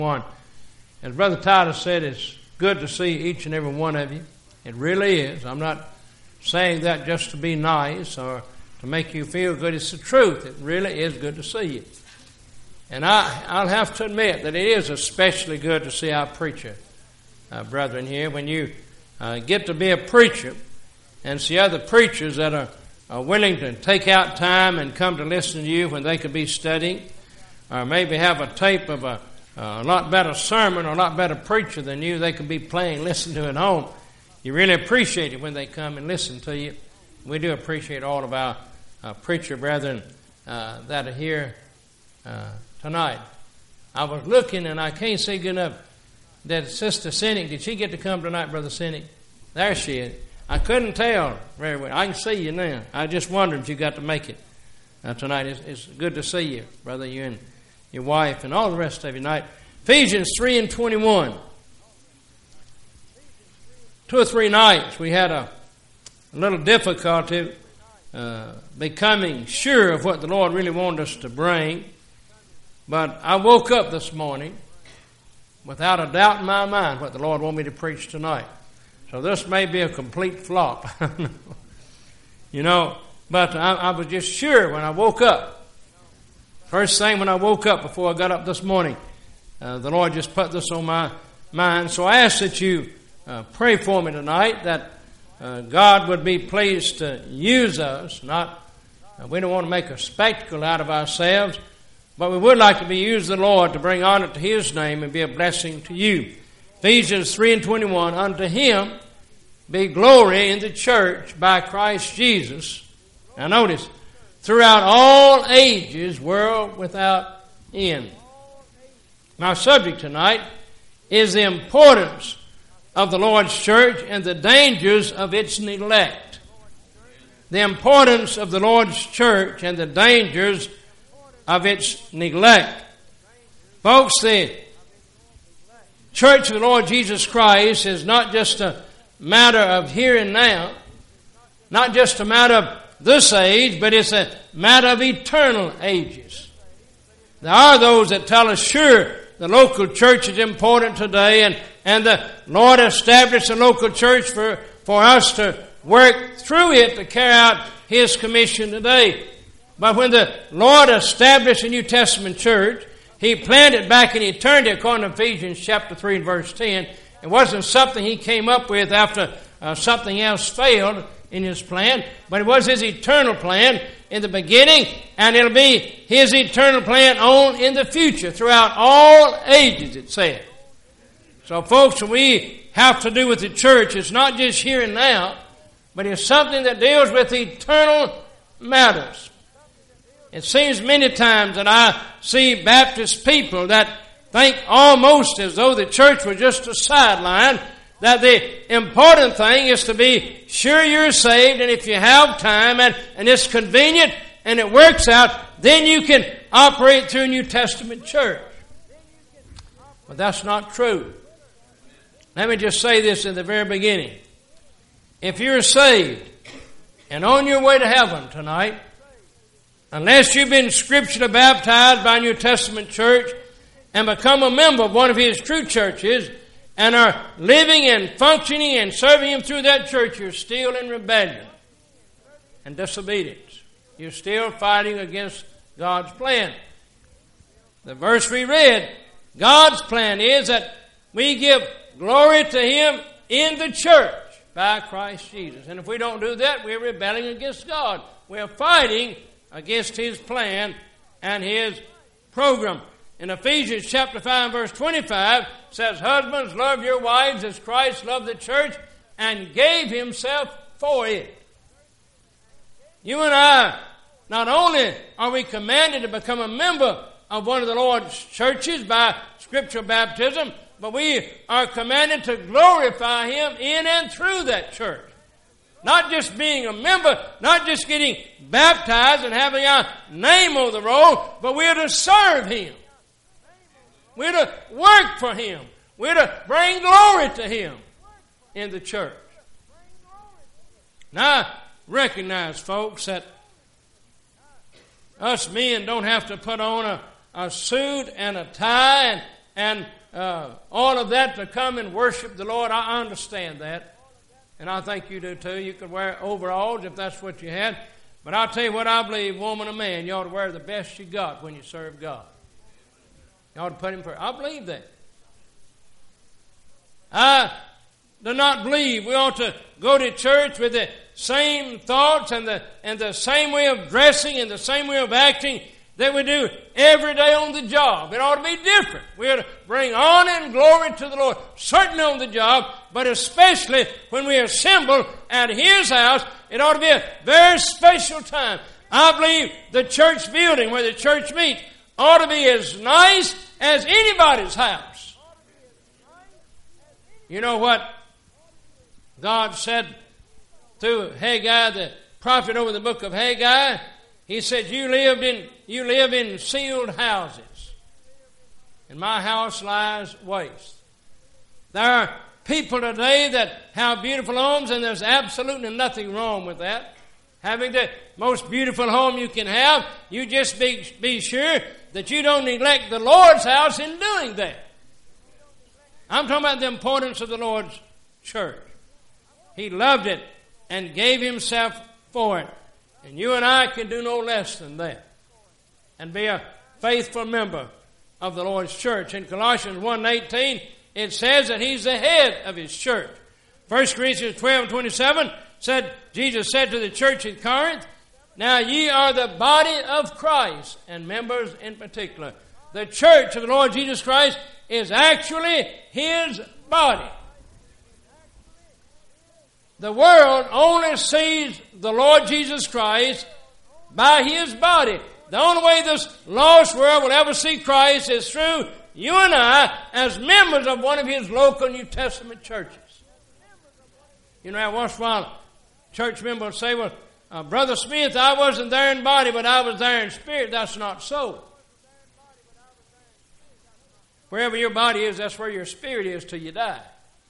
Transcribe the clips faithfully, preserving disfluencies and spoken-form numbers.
One. As Brother Titus said, it's good to see each and every one of you. It really is. I'm not saying that just to be nice or to make you feel good. It's the truth. It really is good to see you. And I, I'll have to admit that it is especially good to see our preacher, uh, brethren, here. When you uh, get to be a preacher and see other preachers that are, are willing to take out time and come to listen to you when they could be studying, or maybe have a tape of a a lot better sermon or a lot better preacher than you they could be playing, listen to at home. You really appreciate it when they come and listen to you. We do appreciate all of our uh, preacher brethren uh, that are here uh, tonight. I was looking and I can't see good enough that Sister Sinek, did she get to come tonight, Brother Sinek? There she is. I couldn't tell very well. I can see you now. I just wondered if you got to make it uh, tonight. It's, it's good to see you, brother, you and your wife, and all the rest of you tonight. Ephesians three and twenty-one. Two or three nights we had a, a little difficulty uh, becoming sure of what the Lord really wanted us to bring. But I woke up this morning without a doubt in my mind what the Lord wanted me to preach tonight. So this may be a complete flop. You know, but I, I was just sure when I woke up. First thing when I woke up before I got up this morning, uh, the Lord just put this on my mind. So I ask that you uh, pray for me tonight that uh, God would be pleased to use us. Not, uh, we don't want to make a spectacle out of ourselves, but we would like to be used of the Lord to bring honor to His name and be a blessing to you. Ephesians three and twenty-one, unto Him be glory in the church by Christ Jesus. Now notice, throughout all ages, world without end. My subject tonight is the importance of the Lord's church and the dangers of its neglect. The importance of the Lord's church and the dangers of its neglect. Folks, the church of the Lord Jesus Christ is not just a matter of here and now, not just a matter of this age, but it's a matter of eternal ages. There are those that tell us, sure, the local church is important today, and, and the Lord established a local church for, for us to work through it to carry out His commission today. But when the Lord established a New Testament church, He planned it back in eternity, according to Ephesians chapter three and verse ten. It wasn't something He came up with after uh, something else failed in His plan, but it was His eternal plan in the beginning, and it'll be His eternal plan on in the future, throughout all ages, it said. So folks, when we have to do with the church, it's not just here and now, but it's something that deals with eternal matters. It seems many times that I see Baptist people that think almost as though the church was just a sideline, that the important thing is to be sure you're saved, and if you have time and, and it's convenient and it works out, then you can operate through a New Testament church. But that's not true. Let me just say this in the very beginning. If you're saved and on your way to heaven tonight, unless you've been scripturally baptized by a New Testament church and become a member of one of His true churches, and are living and functioning and serving Him through that church, you're still in rebellion and disobedience. You're still fighting against God's plan. The verse we read, God's plan is that we give glory to Him in the church by Christ Jesus. And if we don't do that, we're rebelling against God. We're fighting against His plan and His program. In Ephesians chapter five, verse twenty-five, says, husbands, love your wives as Christ loved the church and gave Himself for it. You and I, not only are we commanded to become a member of one of the Lord's churches by scriptural baptism, but we are commanded to glorify Him in and through that church. Not just being a member, not just getting baptized and having our name on the roll, but we're to serve Him. We're to work for Him. We're to bring glory to Him in the church. Now, I recognize, folks, that us men don't have to put on a, a suit and a tie and, and uh, all of that to come and worship the Lord. I understand that. And I think you do too. You could wear overalls if that's what you had. But I'll tell you what I believe, woman or man, you ought to wear the best you got when you serve God. You ought to put Him first. I believe that. I do not believe we ought to go to church with the same thoughts and the and the same way of dressing and the same way of acting that we do every day on the job. It ought to be different. We ought to bring honor and glory to the Lord, certainly on the job, but especially when we assemble at His house. It ought to be a very special time. I believe the church building where the church meets ought to be as nice as anybody's house. You know what God said through Haggai, the prophet over the book of Haggai? He said, you lived in you live in sealed houses, and my house lies waste. There are people today that have beautiful homes, and there's absolutely nothing wrong with that. Having the most beautiful home you can have, you just be, be sure that you don't neglect the Lord's house in doing that. I'm talking about the importance of the Lord's church. He loved it and gave Himself for it. And you and I can do no less than that and be a faithful member of the Lord's church. In Colossians one eighteen, it says that He's the head of His church. First Corinthians twelve twenty-seven said, Jesus said to the church in Corinth, now ye are the body of Christ, and members in particular. The church of the Lord Jesus Christ is actually His body. The world only sees the Lord Jesus Christ by His body. The only way this lost world will ever see Christ is through you and I as members of one of His local New Testament churches. You know, once in a while, a church member will say, well, uh, Brother Smith, I wasn't there in body, but I was there in spirit. That's not so. Wherever your body is, that's where your spirit is till you die.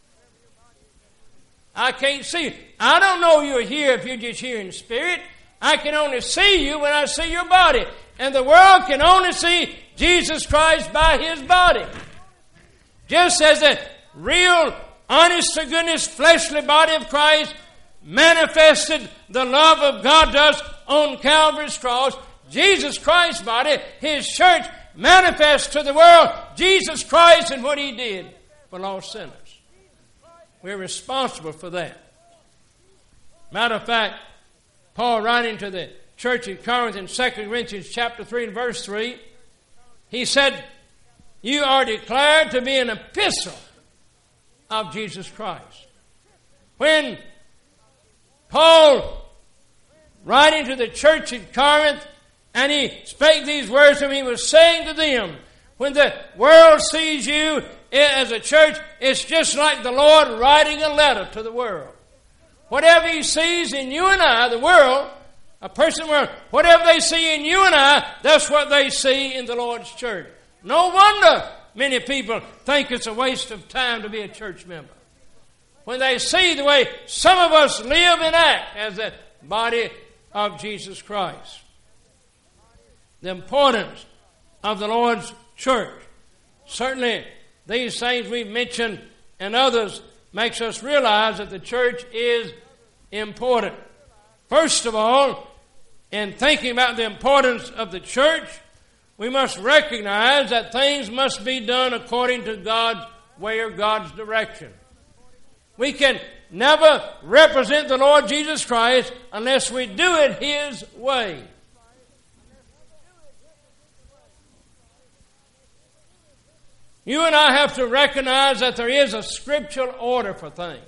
I can't see you. I don't know you're here if you're just here in spirit. I can only see you when I see your body. And the world can only see Jesus Christ by His body. Just as the real, honest-to-goodness, fleshly body of Christ manifested the love of God to us on Calvary's cross, Jesus Christ's body, His church, manifests to the world Jesus Christ and what He did for lost sinners. We're responsible for that. Matter of fact, Paul writing to the church in Corinth in Second Corinthians chapter three and verse three, he said, you are declared to be an epistle of Jesus Christ. When Paul, writing to the church in Corinth, and he spake these words to them, he was saying to them, when the world sees you as a church, it's just like the Lord writing a letter to the world. Whatever He sees in you and I, the world, a person, world, whatever they see in you and I, that's what they see in the Lord's church. No wonder many people think it's a waste of time to be a church member. When they see the way some of us live and act as the body of Jesus Christ. The importance of the Lord's church. Certainly, these things we've mentioned and others makes us realize that the church is important. First of all, in thinking about the importance of the church, we must recognize that things must be done according to God's way or God's direction. We can never represent the Lord Jesus Christ unless we do it His way. You and I have to recognize that there is a scriptural order for things.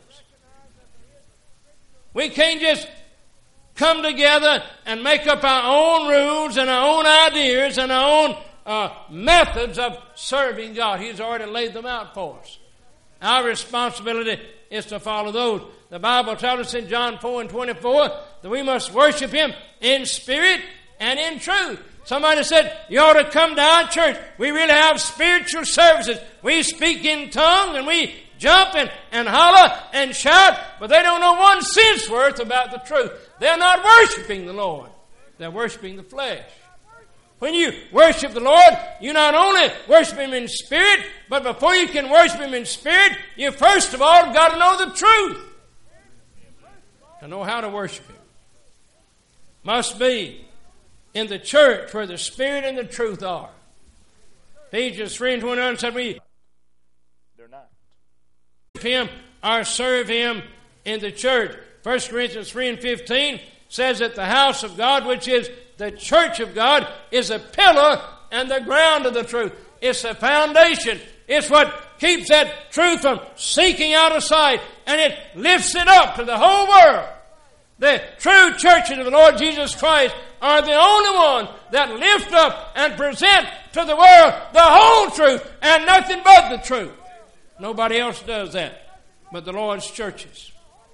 We can't just come together and make up our own rules and our own ideas and our own uh, methods of serving God. He's already laid them out for us. Our responsibility is to follow those. The Bible tells us in John four and twenty-four that we must worship Him in spirit and in truth. Somebody said, you ought to come to our church. We really have spiritual services. We speak in tongues and we jump and, and holler and shout, but they don't know one cent's worth about the truth. They're not worshiping the Lord. They're worshiping the flesh. When you worship the Lord, you not only worship Him in spirit, but before you can worship Him in spirit, you first of all got to know the truth. To know how to worship Him. Must be in the church where the Spirit and the truth are. Ephesians three and twenty-nine said we They're not. Him or serve Him in the church. First Corinthians three and fifteen says that the house of God, which is the church of God, is a pillar and the ground of the truth. It's the foundation. It's what keeps that truth from seeking out of sight, and it lifts it up to the whole world. The true churches of the Lord Jesus Christ are the only ones that lift up and present to the world the whole truth and nothing but the truth. Nobody else does that but the Lord's churches.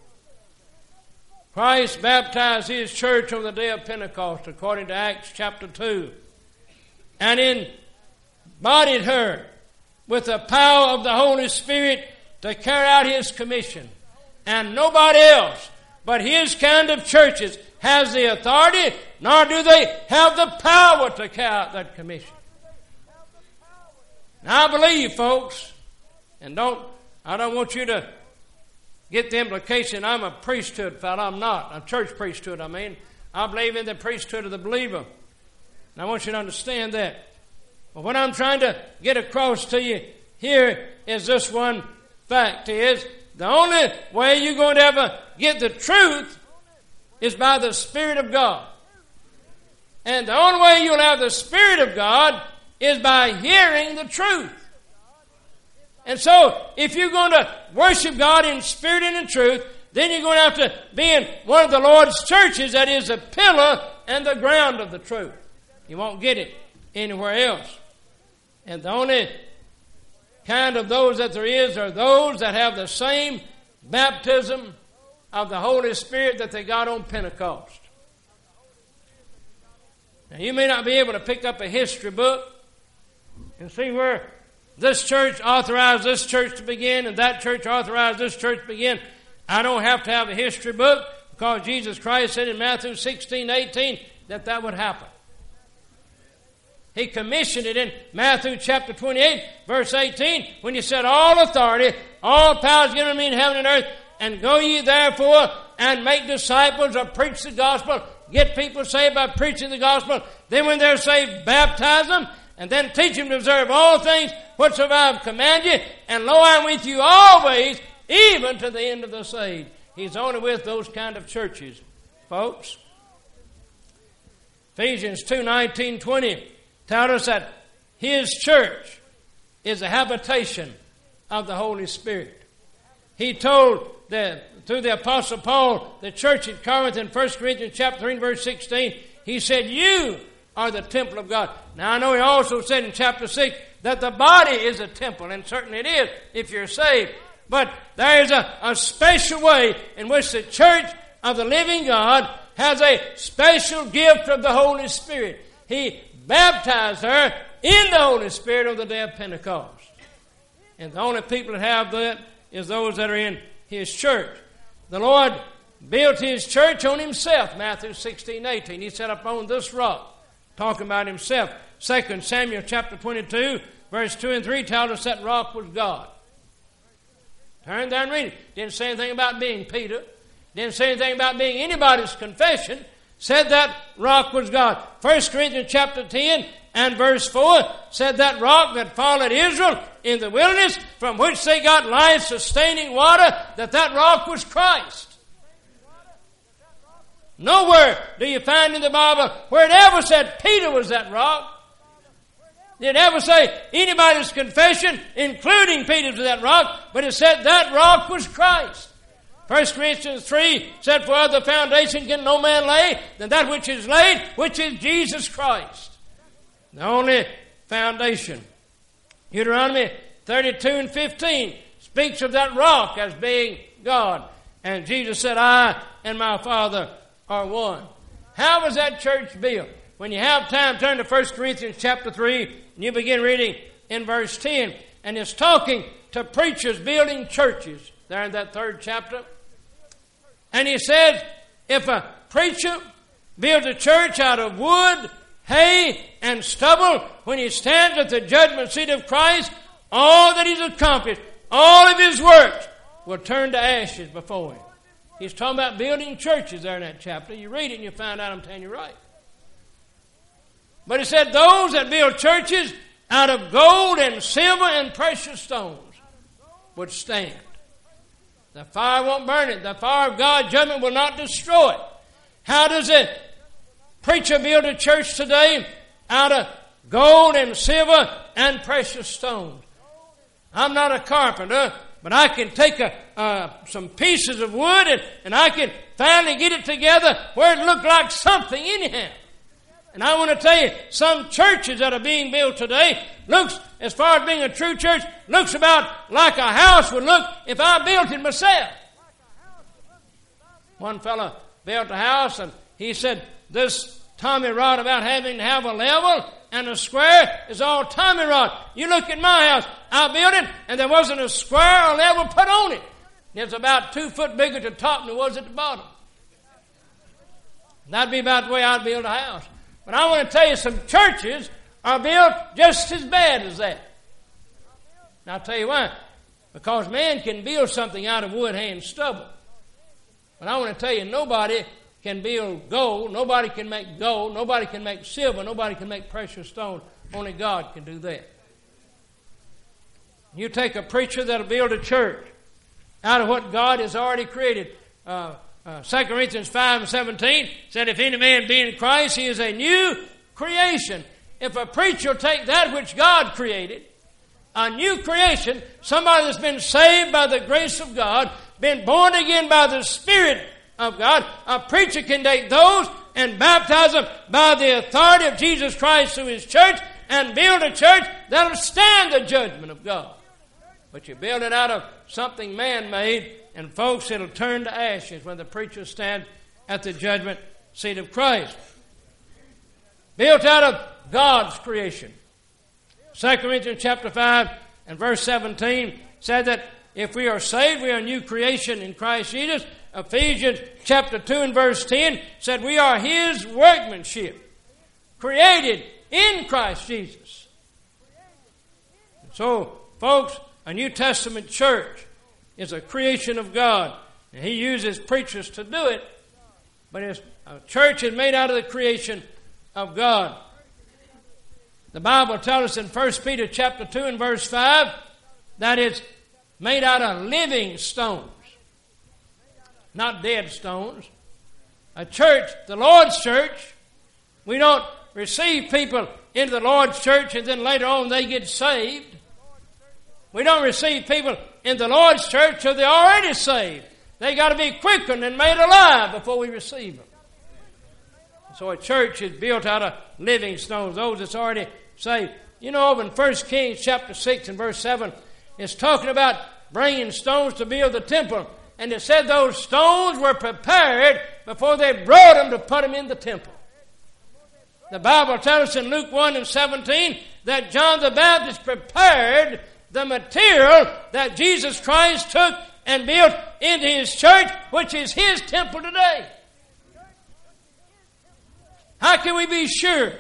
Christ baptized His church on the day of Pentecost, according to Acts chapter two, and embodied her with the power of the Holy Spirit to carry out His commission. And nobody else but His kind of churches has the authority, nor do they have the power to carry out that commission. Now I believe, folks, and don't I don't want you to get the implication I'm a priesthood fellow. I'm not. A church priesthood, I mean. I believe in the priesthood of the believer. And I want you to understand that. But what I'm trying to get across to you here is this one fact is the only way you're going to ever get the truth is by the Spirit of God. And the only way you'll have the Spirit of God is by hearing the truth. And so, if you're going to worship God in spirit and in truth, then you're going to have to be in one of the Lord's churches that is the pillar and the ground of the truth. You won't get it anywhere else. And the only kind of those that there is are those that have the same baptism of the Holy Spirit that they got on Pentecost. Now, you may not be able to pick up a history book and see where this church authorized this church to begin and that church authorized this church to begin. I don't have to have a history book because Jesus Christ said in Matthew sixteen, eighteen that that would happen. He commissioned it in Matthew chapter twenty-eight, verse eighteen, when He said, all authority, all power is given to me in heaven and earth, and go ye therefore and make disciples or preach the gospel, get people saved by preaching the gospel. Then when they're saved, baptize them, and then teach them to observe all things whatsoever I have commanded you, and lo, I am with you always, even to the end of this age. He's only with those kind of churches, folks. Ephesians two, nineteen, twenty tells us that His church is a habitation of the Holy Spirit. He told the, through the Apostle Paul, the church at Corinth in First Corinthians chapter three, verse sixteen, he said, you are the temple of God. Now I know he also said in chapter six that the body is a temple, and certainly it is if you're saved. But there is a, a special way in which the church of the living God has a special gift of the Holy Spirit. He baptized her in the Holy Spirit on the day of Pentecost. And the only people that have that is those that are in His church. The Lord built His church on Himself, Matthew sixteen, eighteen. He said, upon this rock, talking about Himself. Second Samuel chapter twenty-two, verse two and three tells us that rock was God. Turn there and read it. Didn't say anything about being Peter. Didn't say anything about being anybody's confession. Said that rock was God. First Corinthians chapter ten and verse four said that rock that followed Israel in the wilderness, from which they got life-sustaining water, that that rock was Christ. Nowhere do you find in the Bible where it ever said Peter was that rock. Did it ever say anybody's confession, including Peter's, was that rock, but it said that rock was Christ. First Corinthians three said, for other foundation can no man lay than that which is laid, which is Jesus Christ. The only foundation. Deuteronomy thirty-two and fifteen speaks of that rock as being God. And Jesus said, I and my Father are one. How was that church built? When you have time, turn to First Corinthians chapter three, and you begin reading in verse ten. And it's talking to preachers building churches there in that third chapter. And he says, if a preacher builds a church out of wood, hay and stubble, when he stands at the judgment seat of Christ, all that he's accomplished, all of his works will turn to ashes before him. He's talking about building churches there in that chapter. You read it and you find out I'm telling you right. But he said, those that build churches out of gold and silver and precious stones would stand. The fire won't burn it. The fire of God's judgment will not destroy it. How does a preacher build a church today? Out of gold and silver and precious stones. I'm not a carpenter, but I can take a, uh, some pieces of wood and, and I can finally get it together where it looked like something anyhow. And I want to tell you, some churches that are being built today looks, as far as being a true church, looks about like a house would look if I built it myself. One fellow built a house and he said, this Tommy rod about having to have a level and a square is all Tommy rod. You look at my house, I built it and there wasn't a square or level put on it. It's about two foot bigger at the top than it was at the bottom. That'd be about the way I'd build a house. But I want to tell you, some churches are built just as bad as that. And I'll tell you why. Because man can build something out of wood, hay, and stubble. But I want to tell you, nobody can build gold. Nobody can make gold. Nobody can make silver. Nobody can make precious stones. Only God can do that. You take a preacher that'll build a church out of what God has already created. Uh, Uh, Second Corinthians five and seventeen said, if any man be in Christ, he is a new creation. If a preacher will take that which God created, a new creation, somebody that's been saved by the grace of God, been born again by the Spirit of God, a preacher can take those and baptize them by the authority of Jesus Christ through His church and build a church that will stand the judgment of God. But you build it out of something man-made, and folks, it'll turn to ashes when the preacher stands at the judgment seat of Christ. Built out of God's creation. Second Corinthians chapter five and verse seventeen said that if we are saved, we are a new creation in Christ Jesus. Ephesians chapter two and verse ten said we are His workmanship, created in Christ Jesus. So, folks, a New Testament church is a creation of God. And He uses preachers to do it, but it's, a church is made out of the creation of God. The Bible tells us in First Peter chapter two and verse five that it's made out of living stones, not dead stones. A church, the Lord's church, we don't receive people into the Lord's church and then later on they get saved. We don't receive people in the Lord's church till they're already saved. They got to be quickened and made alive before we receive them. So a church is built out of living stones, those that's already saved. You know, over in First Kings chapter six and verse seven, it's talking about bringing stones to build the temple. And it said those stones were prepared before they brought them to put them in the temple. The Bible tells us in Luke one and seventeen that John the Baptist prepared the material that Jesus Christ took and built into His church, which is His temple today. How can we be sure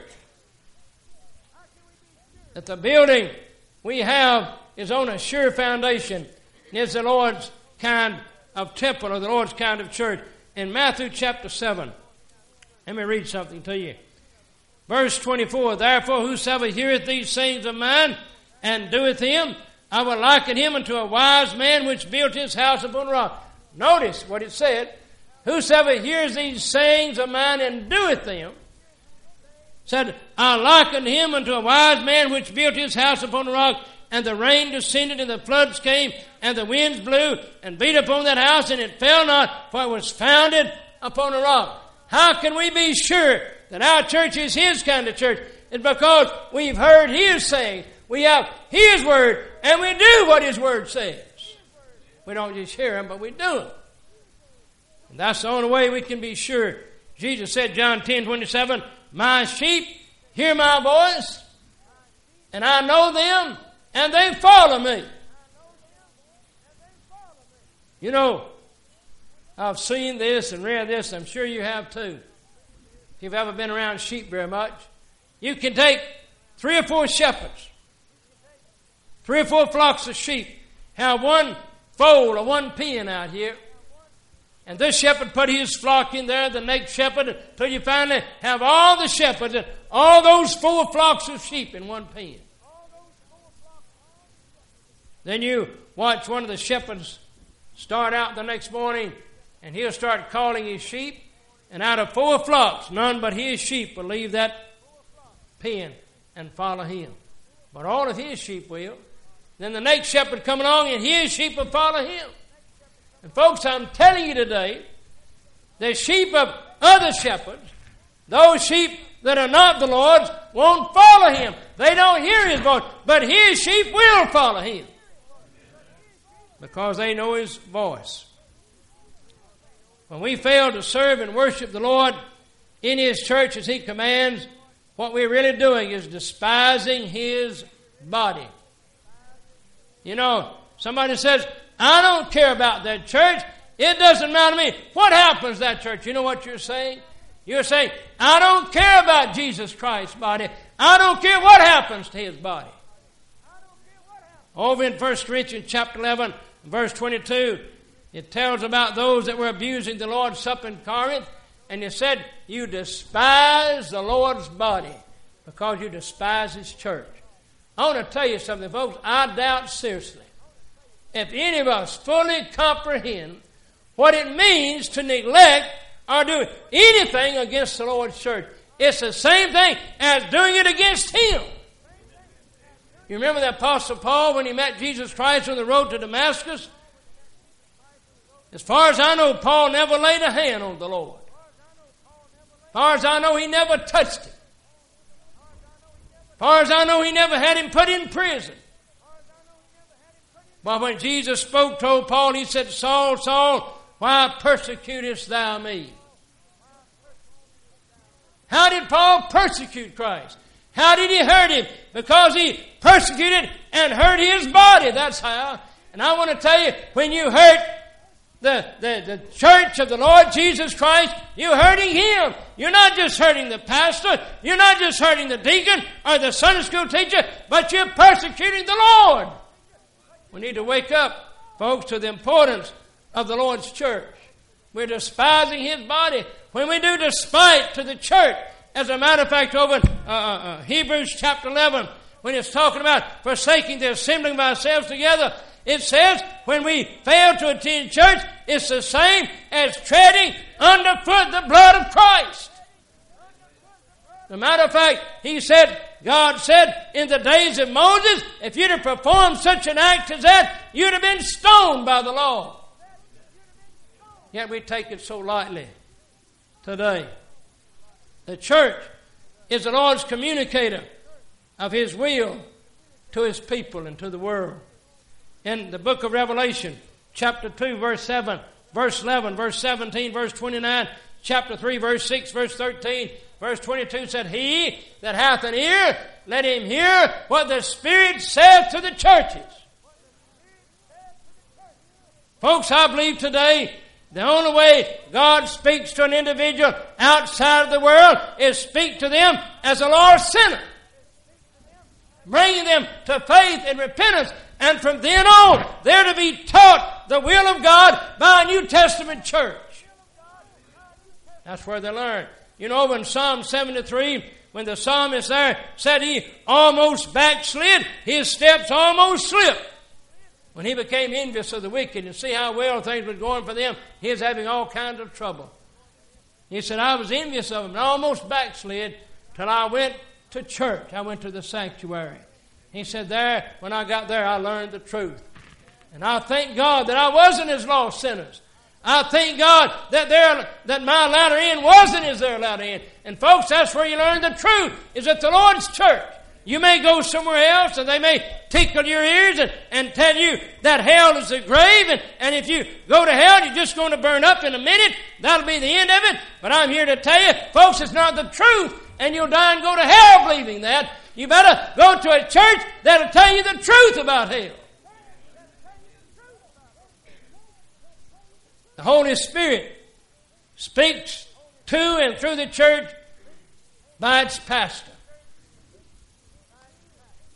that the building we have is on a sure foundation and is the Lord's kind of temple or the Lord's kind of church? In Matthew chapter seven, let me read something to you. Verse twenty-four, therefore whosoever heareth these sayings of mine and doeth them, I will liken him unto a wise man which built his house upon a rock. Notice what it said. Whosoever hears these sayings of mine and doeth them, said, I liken him unto a wise man which built his house upon a rock, and the rain descended, and the floods came, and the winds blew, and beat upon that house, and it fell not, for it was founded upon a rock. How can we be sure that our church is His kind of church? It's because we've heard His sayings. We have His Word, and we do what His Word says. We don't just hear Him, but we do them. And that's the only way we can be sure. Jesus said, John ten twenty-seven, my sheep hear my voice, and I know them, and they follow me. You know, I've seen this and read this, I'm sure you have too. If you've ever been around sheep very much, You can take three or four shepherds, three or four flocks of sheep, have one fold or one pen out here, and this shepherd put his flock in there, the next shepherd, until you finally have all the shepherds and all those four flocks of sheep in one pen. Then you watch one of the shepherds start out the next morning, and he'll start calling his sheep, and out of four flocks, none but his sheep will leave that pen and follow him. But all of his sheep will. Then the next shepherd come along, and his sheep will follow him. And folks, I'm telling you today, the sheep of other shepherds, those sheep that are not the Lord's, won't follow him. They don't hear his voice, but his sheep will follow him because they know his voice. When we fail to serve and worship the Lord in his church as he commands, what we're really doing is despising his body. You know, somebody says, I don't care about that church. It doesn't matter to me. What happens to that church? You know what you're saying? You're saying, I don't care about Jesus Christ's body. I don't care what happens to his body. Over in First Corinthians chapter eleven, verse twenty-two, it tells about those that were abusing the Lord's Supper in Corinth. And it said, you despise the Lord's body because you despise his church. I want to tell you something, folks. I doubt seriously if any of us fully comprehend what it means to neglect or do anything against the Lord's church. It's the same thing as doing it against him. You remember the Apostle Paul when he met Jesus Christ on the road to Damascus? As far as I know, Paul never laid a hand on the Lord. As far as I know, he never touched him. As far as I know, he never had him put in prison. But when Jesus spoke to Paul, he said, Saul, Saul, why persecutest thou me? How did Paul persecute Christ? How did he hurt him? Because he persecuted and hurt his body. That's how. And I want to tell you, when you hurt The, the, the church of the Lord Jesus Christ, you're hurting him. You're not just hurting the pastor. You're not just hurting the deacon or the Sunday school teacher, but you're persecuting the Lord. We need to wake up, folks, to the importance of the Lord's church. We're despising his body. When we do despite to the church, as a matter of fact, over in uh, uh, Hebrews chapter eleven, when it's talking about forsaking the assembling of ourselves together, it says when we fail to attend church, it's the same as treading underfoot the blood of Christ. As a matter of fact, he said, God said, in the days of Moses, if you'd have performed such an act as that, you'd have been stoned by the law. Yet we take it so lightly today. The church is the Lord's communicator of his will to his people and to the world. In the book of Revelation, chapter two, verse seven, verse eleven, verse seventeen, verse twenty-nine, chapter three, verse six, verse thirteen, verse twenty-two said, He that hath an ear, let him hear what the Spirit saith to the churches. Folks, I believe today the only way God speaks to an individual outside of the world is speak to them as a lost sinner, bringing them to faith and repentance. And from then on, they're to be taught the will of God by a New Testament church. That's where they learn. You know, over in Psalm seventy-three, when the psalmist there said he almost backslid, his steps almost slipped. When he became envious of the wicked and see how well things were going for them, he was having all kinds of trouble. He said, I was envious of them and almost backslid till I went to church. I went to the sanctuary. He said, there, when I got there, I learned the truth. And I thank God that I wasn't as lost sinners. I thank God that their, that my latter end wasn't as their latter end. And folks, that's where you learn the truth, is at the Lord's church. You may go somewhere else and they may tickle your ears and, and tell you that hell is the grave. And, and if you go to hell, you're just going to burn up in a minute. That'll be the end of it. But I'm here to tell you, folks, it's not the truth. And you'll die and go to hell believing that. You better go to a church that'll tell you the truth about hell. The Holy Spirit speaks to and through the church by its pastor.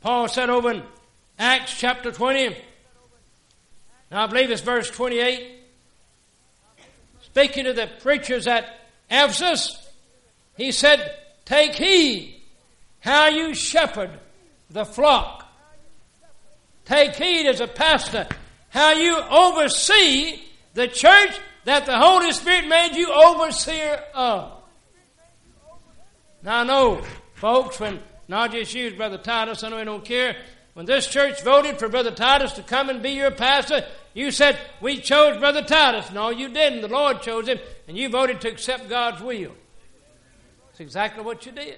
Paul said over in Acts chapter twenty, and I believe it's verse twenty-eight, speaking to the preachers at Ephesus, he said, take heed how you shepherd the flock. Take heed as a pastor how you oversee the church that the Holy Spirit made you overseer of. Now I know, folks, when not just you, Brother Titus, I know you don't care. When this church voted for Brother Titus to come and be your pastor, you said, we chose Brother Titus. No, you didn't. The Lord chose him, and you voted to accept God's will. That's exactly what you did.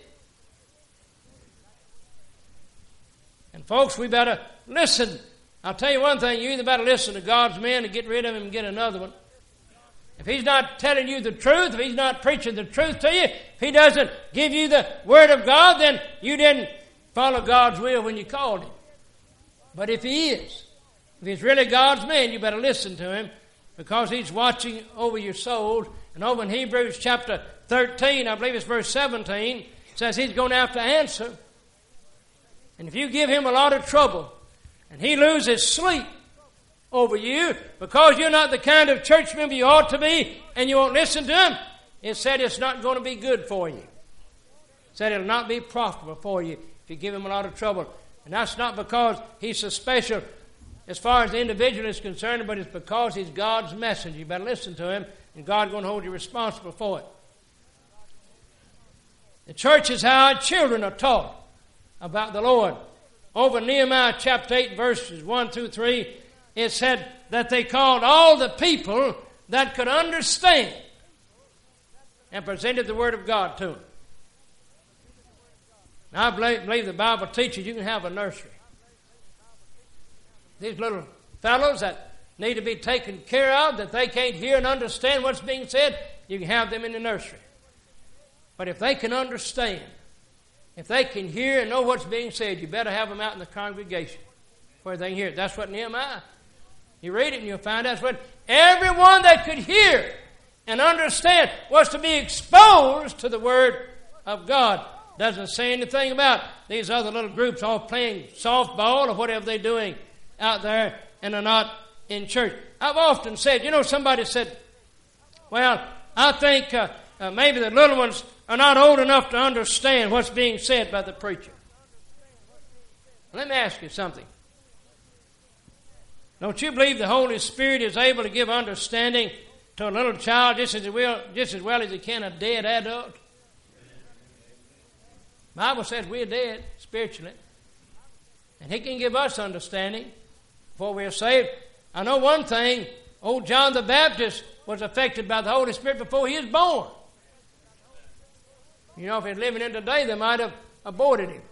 And folks, we better listen. I'll tell you one thing, you either better listen to God's man and get rid of him and get another one. If he's not telling you the truth, if he's not preaching the truth to you, if he doesn't give you the Word of God, then you didn't follow God's will when you called him. But if he is, if he's really God's man, you better listen to him because he's watching over your souls. And over in Hebrews chapter thirteen, I believe it's verse seventeen, it says he's going to have to answer. And if you give him a lot of trouble and he loses sleep over you because you're not the kind of church member you ought to be and you won't listen to him, it said it's not going to be good for you. It said it'll not be profitable for you if you give him a lot of trouble. And that's not because he's so special as far as the individual is concerned, but it's because he's God's messenger. You better listen to him, and God's going to hold you responsible for it. The church is how our children are taught about the Lord. Over in Nehemiah chapter eight, verses one through three, it said that they called all the people that could understand and presented the Word of God to them. Now, I believe, believe the Bible teaches you can have a nursery. These little fellows that need to be taken care of, that they can't hear and understand what's being said, you can have them in the nursery. But if they can understand, if they can hear and know what's being said, you better have them out in the congregation where they can hear it. That's what Nehemiah. You read it and you'll find that's what everyone that could hear and understand was to be exposed to the Word of God. Doesn't say anything about these other little groups all playing softball or whatever they're doing out there and are not in church. I've often said, you know, somebody said, well, I think uh, uh, maybe the little ones are not old enough to understand what's being said by the preacher. Let me ask you something. Don't you believe the Holy Spirit is able to give understanding to a little child just as well, just as, well as he can a dead adult? The Bible says we're dead spiritually. And he can give us understanding before we're saved. I know one thing, old John the Baptist was affected by the Holy Spirit before he was born. You know, if he's living in today, they might have aborted him.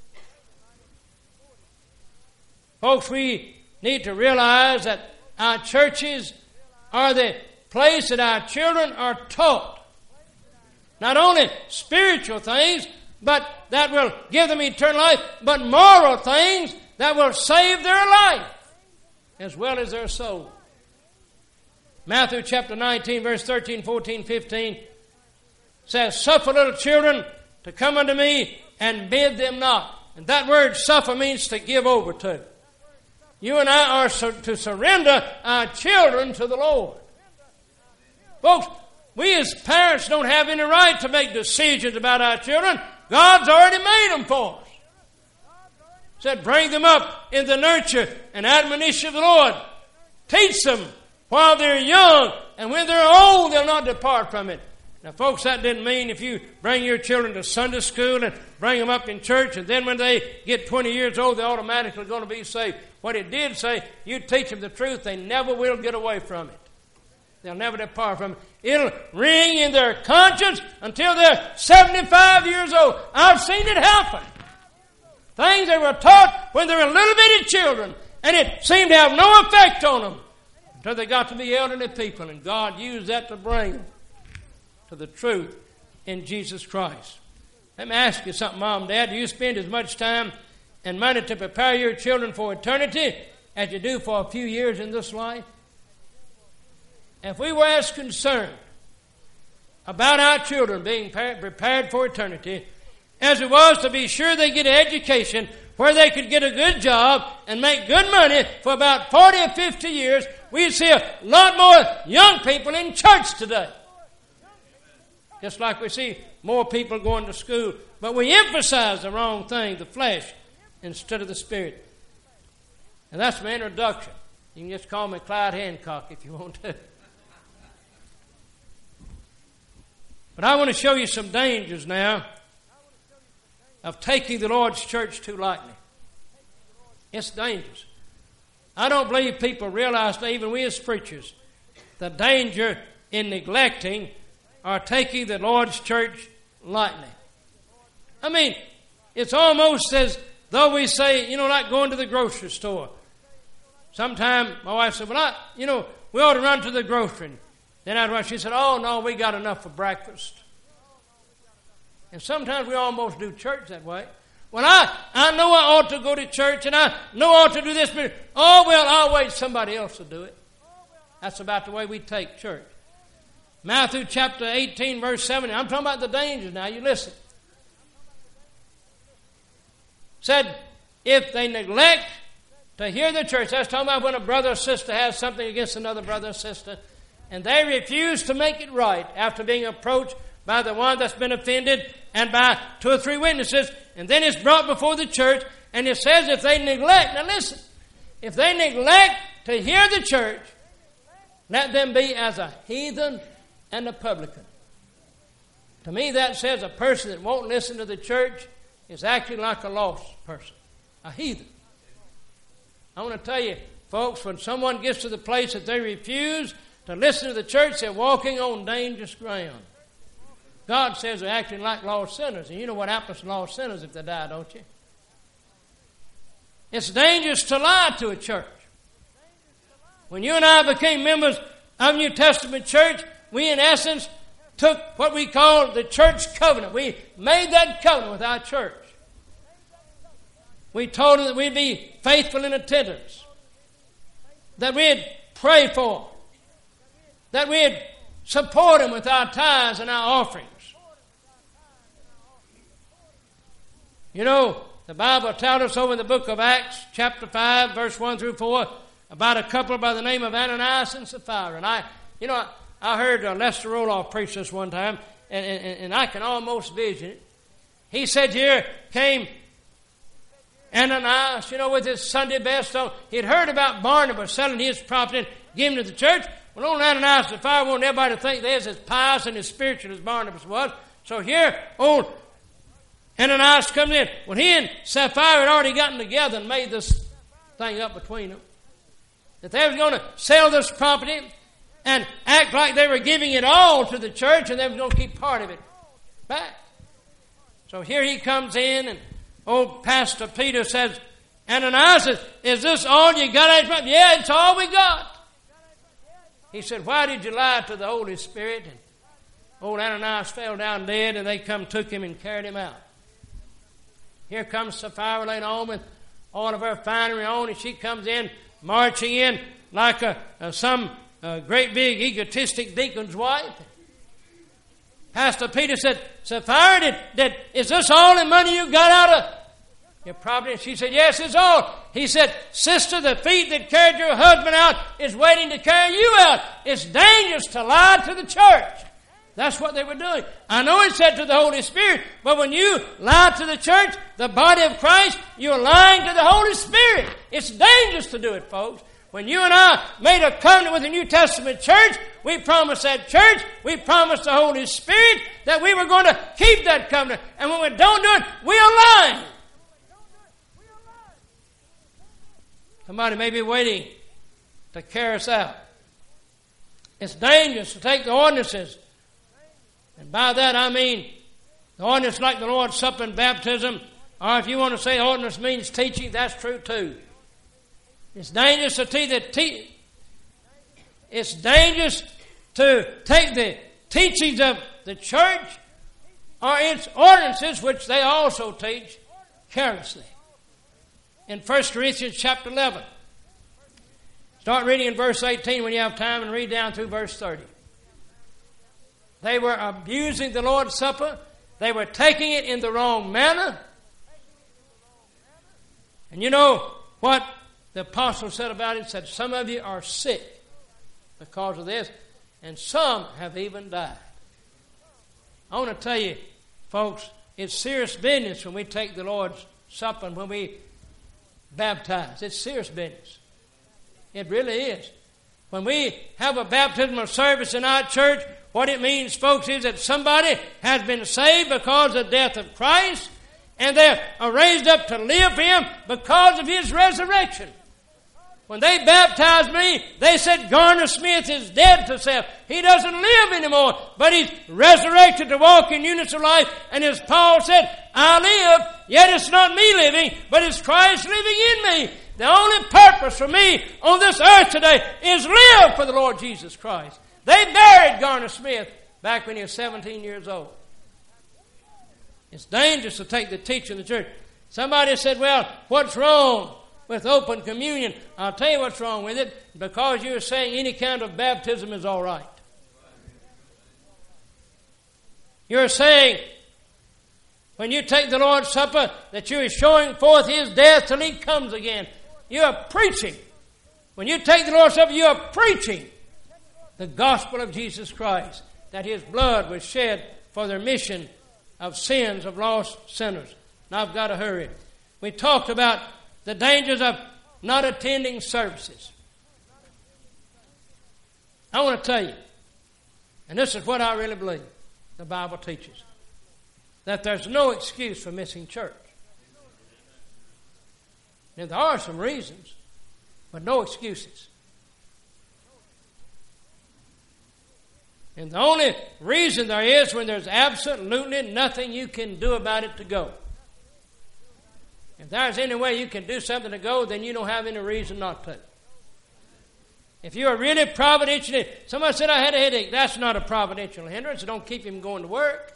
Folks, we need to realize that our churches are the place that our children are taught. Not only spiritual things, but that will give them eternal life, but moral things that will save their life as well as their soul. Matthew chapter nineteen, verse thirteen, fourteen, fifteen says, suffer little children to come unto me and bid them not. And that word suffer means to give over to. You and I are to surrender our children to the Lord. Folks, we as parents don't have any right to make decisions about our children. God's already made them for us. Said, bring them up in the nurture and admonition of the Lord. Teach them while they're young, and when they're old, they'll not depart from it. Now, folks, that didn't mean if you bring your children to Sunday school and bring them up in church, and then when they get twenty years old, they're automatically going to be saved. What it did say, you teach them the truth, they never will get away from it. They'll never depart from it. It'll ring in their conscience until they're seventy-five years old. I've seen it happen. Things they were taught when they were little bitty children, and it seemed to have no effect on them until they got to be elderly people, and God used that to bring them to the truth in Jesus Christ. Let me ask you something, Mom, Dad. Do you spend as much time and money to prepare your children for eternity as you do for a few years in this life? If we were as concerned about our children being prepared for eternity as it was to be sure they get an education where they could get a good job and make good money for about forty or fifty years, we'd see a lot more young people in church today. Just like we see more people going to school. But we emphasize the wrong thing, the flesh, instead of the spirit. And that's my introduction. You can just call me Clyde Hancock if you want to. But I want to show you some dangers now of taking the Lord's church too lightly. It's dangerous. I don't believe people realize that even we as preachers, the danger in neglecting or taking the Lord's church lightly. I mean, it's almost as though we say, you know, like going to the grocery store. Sometime my wife said, well, I, you know, we ought to run to the grocery. Then I'd run. She said, oh, no, we got enough for breakfast. And sometimes we almost do church that way. Well, I, I know I ought to go to church, and I know I ought to do this, but, oh, well, I'll wait, somebody else will do it. That's about the way we take church. Matthew chapter eighteen, verse seventy. I'm talking about the dangers now. You listen. Said, if they neglect to hear the church, that's talking about when a brother or sister has something against another brother or sister, and they refuse to make it right after being approached by the one that's been offended and by two or three witnesses, and then it's brought before the church, and it says if they neglect, now listen, if they neglect to hear the church, let them be as a heathen and a publican. To me, that says a person that won't listen to the church is acting like a lost person, a heathen. I want to tell you, folks, when someone gets to the place that they refuse to listen to the church, they're walking on dangerous ground. God says they're acting like lost sinners, and you know what happens to lost sinners if they die, don't you? It's dangerous to lie to a church. When you and I became members of New Testament church, we in essence took what we call the church covenant. We made that covenant with our church. We told them that we'd be faithful in attendance, that we'd pray for them, that we'd support them with our tithes and our offerings. You know, the Bible tells us over in the book of Acts, chapter five, verse one through four, about a couple by the name of Ananias and Sapphira. And I, you know, I, I heard uh, Lester Roloff preach this one time, and, and, and I can almost vision it. He said here came Ananias, you know, with his Sunday best on. He'd heard about Barnabas selling his property and giving to the church. Well, old Ananias and Sapphira wanted everybody to think they're as pious and as spiritual as Barnabas was. So here, old Ananias comes in. When he and Sapphira had already gotten together and made this thing up between them, that they were going to sell this property and act like they were giving it all to the church, and they were going to keep part of it back. So here he comes in, and old Pastor Peter says, Ananias, is, is this all you got? Yeah, it's all we got. He said, why did you lie to the Holy Spirit? And old Ananias fell down dead, and they come took him and carried him out. Here comes Sapphira later on with all of her finery on, and she comes in, marching in like a, a some uh, great big egotistic deacon's wife. Pastor Peter said, Sapphira, did, did, is this all the money you got out of your property? And she said, yes, it's all. He said, sister, the feet that carried your husband out is waiting to carry you out. It's dangerous to lie to the church. That's what they were doing. I know it said to the Holy Spirit, but when you lie to the church, the body of Christ, you're lying to the Holy Spirit. It's dangerous to do it, folks. When you and I made a covenant with the New Testament church, we promised that church, we promised the Holy Spirit that we were going to keep that covenant. And when we don't do it, we are lying. Somebody may be waiting to carry us out. It's dangerous to take the ordinances. And by that I mean the ordinance like the Lord's Supper and baptism, or if you want to say ordinance means teaching, that's true too. It's dangerous to teach the te- It's dangerous to take the teachings of the church or its ordinances, which they also teach, carelessly. In First Corinthians chapter eleven, start reading in verse eighteen when you have time, and read down through verse thirty. They were abusing the Lord's Supper. They were taking it in the wrong manner. And you know what the apostle said about it? He said, some of you are sick because of this, and some have even died. I want to tell you, folks, it's serious business when we take the Lord's Supper and when we baptize. It's serious business. It really is. When we have a baptismal service in our church, what it means, folks, is that somebody has been saved because of the death of Christ, and they are raised up to live for Him because of His resurrection. When they baptized me, they said Garner Smith is dead to self. He doesn't live anymore, but he's resurrected to walk in newness of life. And as Paul said, I live, yet it's not me living, but it's Christ living in me. The only purpose for me on this earth today is live for the Lord Jesus Christ. They buried Garner Smith back when he was seventeen years old. It's dangerous to take the teaching of the church. Somebody said, well, what's wrong with open communion? I'll tell you what's wrong with it. Because you're saying any kind of baptism is all right. You're saying when you take the Lord's Supper that you are showing forth His death till He comes again. You are preaching. When you take the Lord's Supper, you are preaching the gospel of Jesus Christ, that His blood was shed for the remission of sins of lost sinners. Now I've got to hurry. We talked about the dangers of not attending services. I want to tell you, and this is what I really believe the Bible teaches, that there's no excuse for missing church. Now, there are some reasons, but no excuses. And the only reason there is when there's absolutely nothing you can do about it to go. If there's any way you can do something to go, then you don't have any reason not to. If you're really providential, somebody said I had a headache. That's not a providential hindrance. It don't keep him going to work.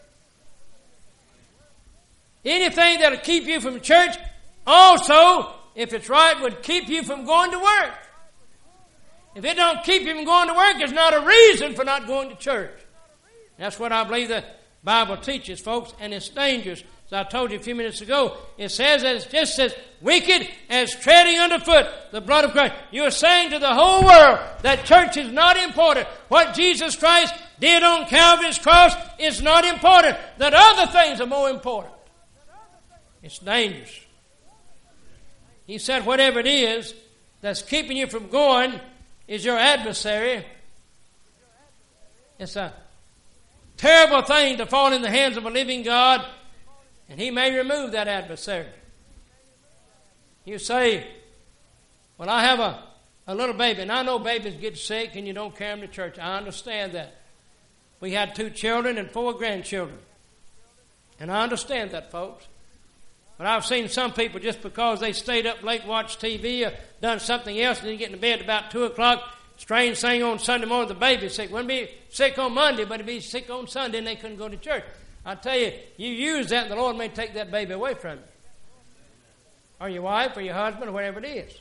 Anything that'll keep you from church, also, if it's right, would keep you from going to work. If it don't keep you from going to work, it's not a reason for not going to church. That's what I believe the Bible teaches, folks, and it's dangerous. As I told you a few minutes ago, it says that it's just as wicked as treading underfoot the blood of Christ. You are saying to the whole world that church is not important. What Jesus Christ did on Calvary's cross is not important. That other things are more important. It's dangerous. He said whatever it is that's keeping you from going is your adversary. It's a terrible thing to fall in the hands of a living God, and He may remove that adversary. You say, well, I have a, a little baby, and I know babies get sick and you don't carry them to church. I understand that. We had two children and four grandchildren. And I understand that, folks. But I've seen some people, just because they stayed up late, watched T V, or done something else, and then get to bed about two o'clock, strange thing on Sunday morning, the baby's sick. Wouldn't be sick on Monday, but it'd be sick on Sunday, and they couldn't go to church. I tell you, you use that, and the Lord may take that baby away from you. Or your wife, or your husband, or whatever it is.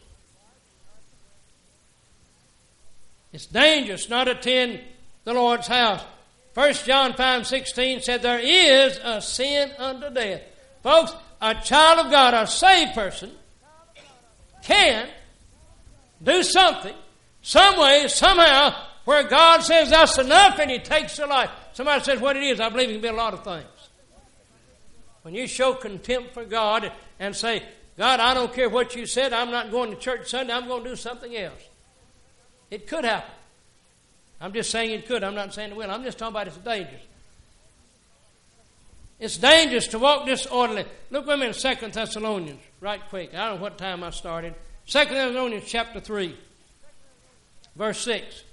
It's dangerous not to attend the Lord's house. First John five sixteen said there is a sin unto death. Folks, a child of God, a saved person, can do something, some way, somehow, where God says that's enough and He takes their life. Somebody says what it is. I believe it can be a lot of things. When you show contempt for God and say, God, I don't care what you said. I'm not going to church Sunday. I'm going to do something else. It could happen. I'm just saying it could. I'm not saying it will. I'm just talking about it's dangerous. It's dangerous to walk disorderly. Look with me in Second Thessalonians, right quick. I don't know what time I started. Second Thessalonians chapter three, verse six.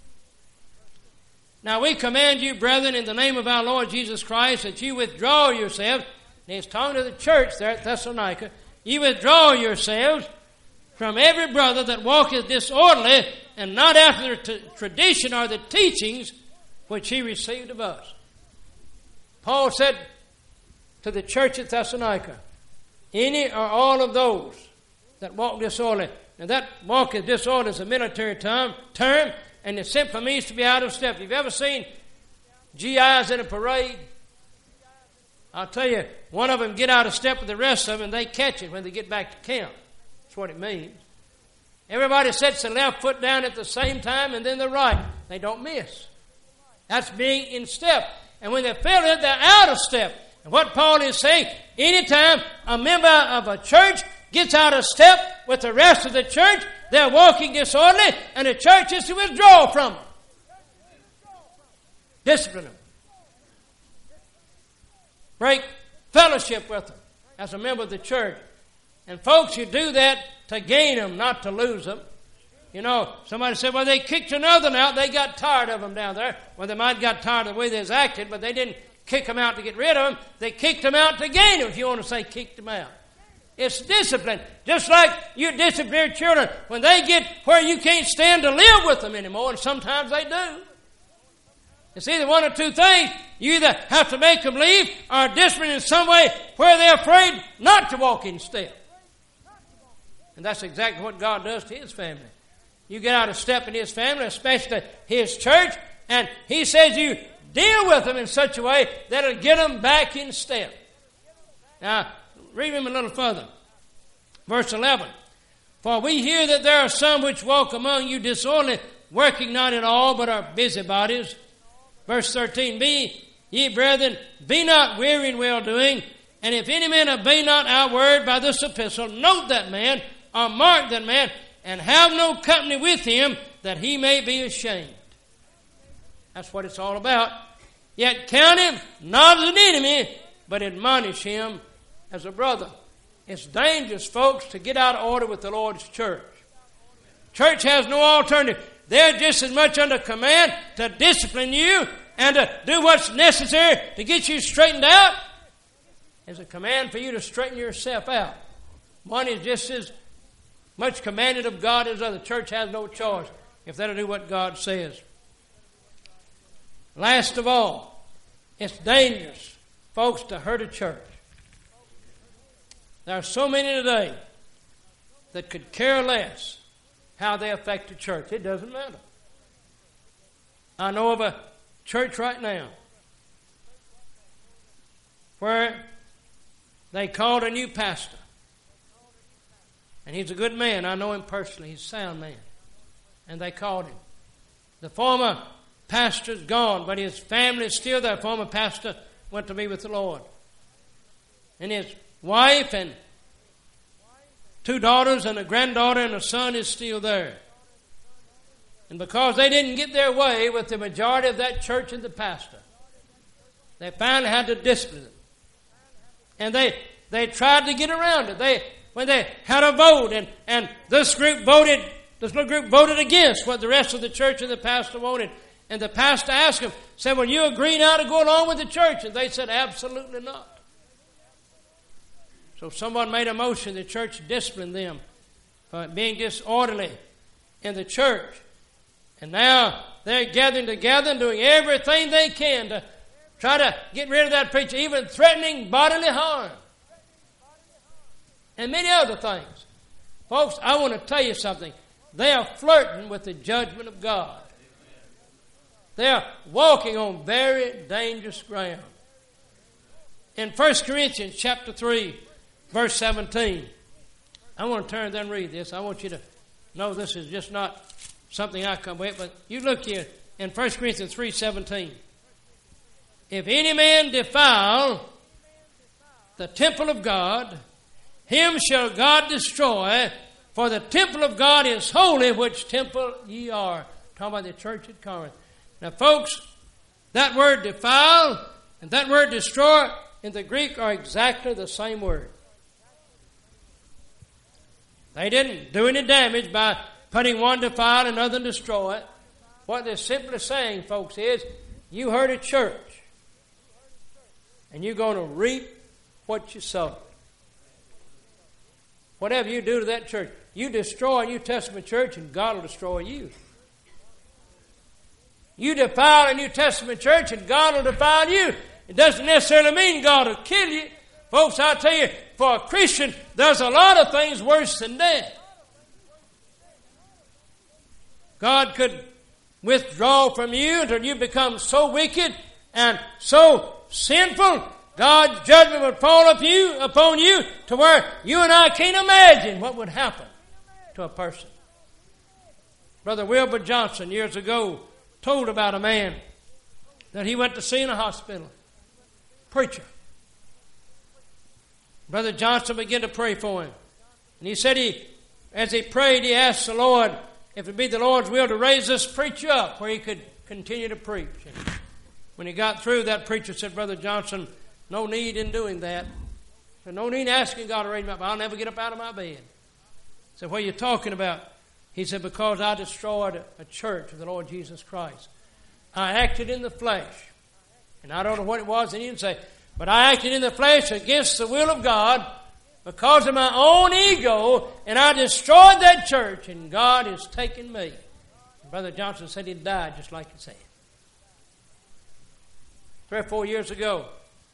Now we command you, brethren, in the name of our Lord Jesus Christ, that you withdraw yourselves. And he's talking to the church there at Thessalonica. You withdraw yourselves from every brother that walketh disorderly, and not after the t- tradition or the teachings which he received of us. Paul said to the church at Thessalonica, any or all of those that walk disorderly. Now that walk is disorderly is a military term, term, and it simply means to be out of step. Have you ever seen G Is in a parade? I'll tell you, one of them get out of step with the rest of them, and they catch it when they get back to camp. That's what it means. Everybody sets the left foot down at the same time and then the right. They don't miss. That's being in step. And when they feel it, they're out of step. And what Paul is saying, anytime a member of a church gets out of step with the rest of the church, they're walking disorderly, and the church is to withdraw from them. Discipline them. Break fellowship with them as a member of the church. And folks, you do that to gain them, not to lose them. You know, somebody said, well, they kicked another one out. They got tired of them down there. Well, they might have got tired of the way they was acted, but they didn't kick them out to get rid of them. They kicked them out to gain them, if you want to say kicked them out. It's discipline. Just like you discipline your children. When they get where you can't stand to live with them anymore, and sometimes they do. It's either one or two things. You either have to make them leave or discipline in some way where they're afraid not to walk in step. And that's exactly what God does to His family. You get out of step in His family, especially His church, and He says you deal with them in such a way that it'll get them back in step. Now, read him a little further. Verse eleven. For we hear that there are some which walk among you disorderly, working not at all, but are busybodies. Verse thirteen. Be ye, brethren, be not weary in well-doing, and if any man obey not our word by this epistle, note that man, or mark that man, and have no company with him, that he may be ashamed. That's what it's all about. Yet count him not as an enemy, but admonish him as a brother. It's dangerous, folks, to get out of order with the Lord's church. Church has no alternative. They're just as much under command to discipline you and to do what's necessary to get you straightened out as a command for you to straighten yourself out. One is just as much commanded of God as the other. Church has no choice if they'll do what God says. Last of all, it's dangerous, folks, to hurt a church. There are so many today that could care less how they affect the church. It doesn't matter. I know of a church right now where they called a new pastor. And he's a good man. I know him personally. He's a sound man. And they called him. The former pastor's gone, but his family is still there. Former pastor went to be with the Lord. And his wife and two daughters and a granddaughter and a son is still there. And because they didn't get their way with the majority of that church and the pastor, they finally had to discipline them. And they, they tried to get around it. They, when they had a vote and, and this group voted, this little group voted against what the rest of the church and the pastor wanted. And the pastor asked them, said, well, you agree now to go along with the church? And they said, absolutely not. So someone made a motion, the church disciplined them for being disorderly in the church. And now they're gathering together and doing everything they can to try to get rid of that preacher, even threatening bodily harm. And many other things. Folks, I want to tell you something. They are flirting with the judgment of God. They are walking on very dangerous ground. In First Corinthians chapter three, verse seventeen, I want to turn there and read this. I want you to know this is just not something I come with, but you look here in First Corinthians three seventeen. If any man defile the temple of God, him shall God destroy, for the temple of God is holy, which temple ye are. Talking about the church at Corinth. Now, folks, that word defile and that word destroy in the Greek are exactly the same word. They didn't do any damage by putting one defile and another destroy it. What they're simply saying, folks, is you hurt a church and you're going to reap what you sow. Whatever you do to that church, you destroy a New Testament church and God will destroy you. You defile a New Testament church and God will defile you. It doesn't necessarily mean God will kill you. Folks, I'll tell you, for a Christian, there's a lot of things worse than death. God could withdraw from you until you become so wicked and so sinful God's judgment would fall up you, upon you to where you and I can't imagine what would happen to a person. Brother Wilbur Johnson years ago told about a man that he went to see in a hospital. Preacher. Brother Johnson began to pray for him. And he said he, as he prayed, he asked the Lord if it be the Lord's will to raise this preacher up where he could continue to preach. And when he got through, that preacher said, Brother Johnson, no need in doing that. Said, no need in asking God to raise me up. I'll never get up out of my bed. I said, what are you talking about? He said, because I destroyed a church of the Lord Jesus Christ. I acted in the flesh. And I don't know what it was, and he didn't say, but I acted in the flesh against the will of God because of my own ego, and I destroyed that church, and God has taken me. And Brother Johnson said he died just like he said. Three or four years ago,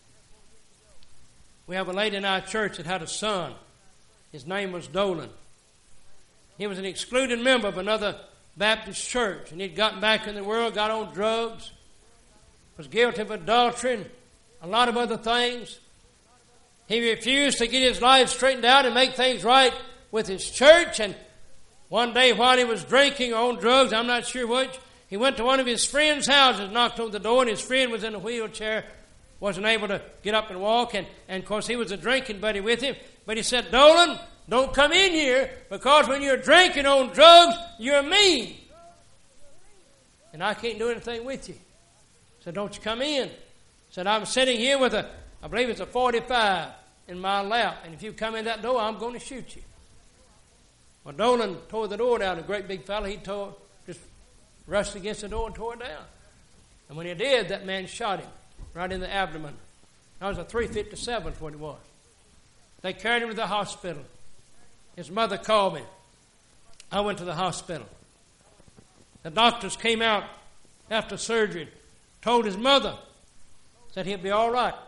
we have a lady in our church that had a son. His name was Dolan. He was an excluded member of another Baptist church, and he'd gotten back in the world, got on drugs, was guilty of adultery and a lot of other things. He refused to get his life straightened out and make things right with his church. And one day while he was drinking or on drugs, I'm not sure which, he went to one of his friend's houses, knocked on the door, and his friend was in a wheelchair, wasn't able to get up and walk. And, and of course, he was a drinking buddy with him. But he said, Dolan, don't come in here because when you're drinking on drugs, you're mean. And I can't do anything with you. So don't you come in. Said, I'm sitting here with a, I believe it's a forty-five in my lap. And if you come in that door, I'm going to shoot you. Well, Dolan tore the door down. A great big fella, he tore, just rushed against the door and tore it down. And when he did, that man shot him right in the abdomen. That was a three fifty-seven is what it was. They carried him to the hospital. His mother called me. I went to the hospital. The doctors came out after surgery, told his mother, said he'll be all right.